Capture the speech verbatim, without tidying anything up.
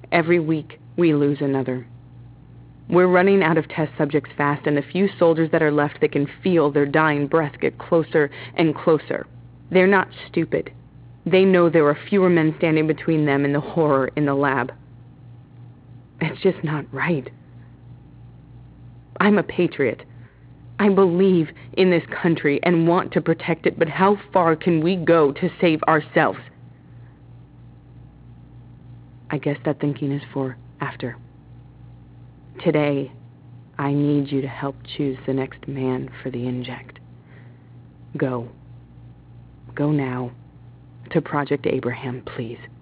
Every week, we lose another. We're running out of test subjects fast, and the few soldiers that are left, they can feel their dying breath get closer and closer. They're not stupid. They know there are fewer men standing between them and the horror in the lab. It's just not right. I'm a patriot. I believe in this country and want to protect it, but how far can we go to save ourselves? I guess that thinking is for after. Today, I need you to help choose the next man for the inject. Go. Go now to Project Abraham, please.